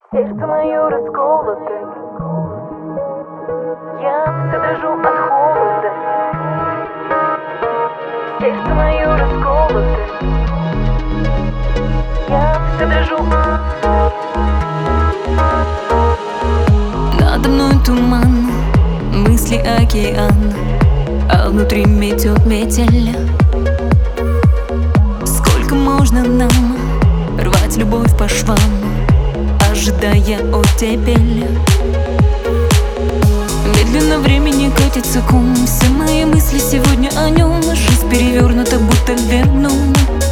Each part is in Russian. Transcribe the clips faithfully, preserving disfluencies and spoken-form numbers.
Сердце мое расколото, я все дрожу от холода. Сердце мое расколото, я все дрожу. Надо мной туман, мысли океан, а внутри метет метель. Сколько можно нам рвать любовь по швам, ожидая оттепель? Медленно времени катится ком, все мои мысли сегодня о нем. Жизнь перевернута, будто вверном.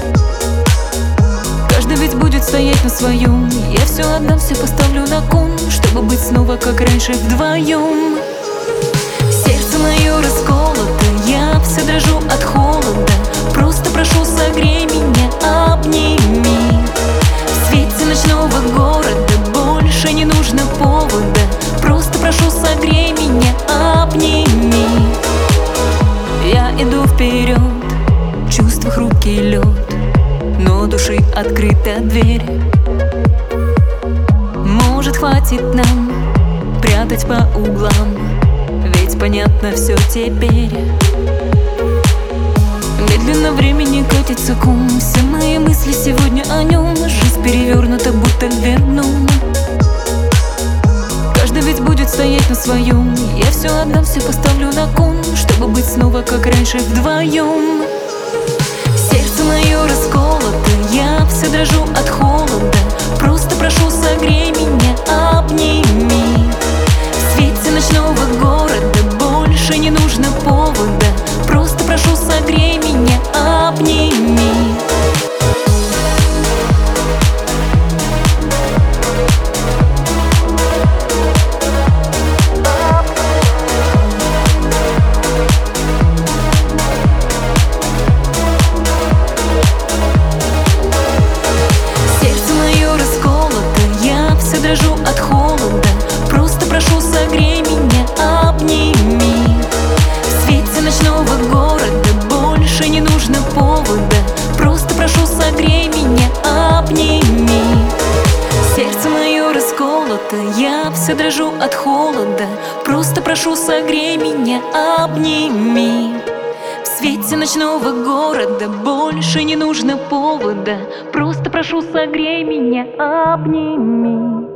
Каждый ведь будет стоять на своем. Я все отдам, все поставлю на кон, чтобы быть снова как раньше вдвоем. Сердце мое расколото, я все дрожу от холода. Просто прошу, согрей меня, обними. В свете ночного города больше не нужно повода. Просто прошу, согрей меня, обними. Я иду вперед, чувства хрупкий лед, но души открыта дверь. Может, хватит нам прятать по углам, ведь понятно все теперь. Медленно времени катится ком, все мои мысли сегодня о нем. Жизнь перевернута, будто вверном. Каждый ведь будет стоять на своем. Я все отдам, все поставлю на кон, чтобы быть снова как раньше вдвоем. Сердце мое расколото, я все дрожу от холода. Просто прошу, согрей меня, обними. В свете ночного города больше не нужно повода. Просто прошу, согрей меня, обними. Дрожу от холода, просто прошу, согрей меня, обними. В свете ночного города больше не нужно повода. Просто прошу, согрей меня, обними. Сердце мое расколото, я все дрожу от холода. Просто прошу, согрей меня, обними. В свете ночного города больше не нужно повода. Просто прошу, согрей меня, обними.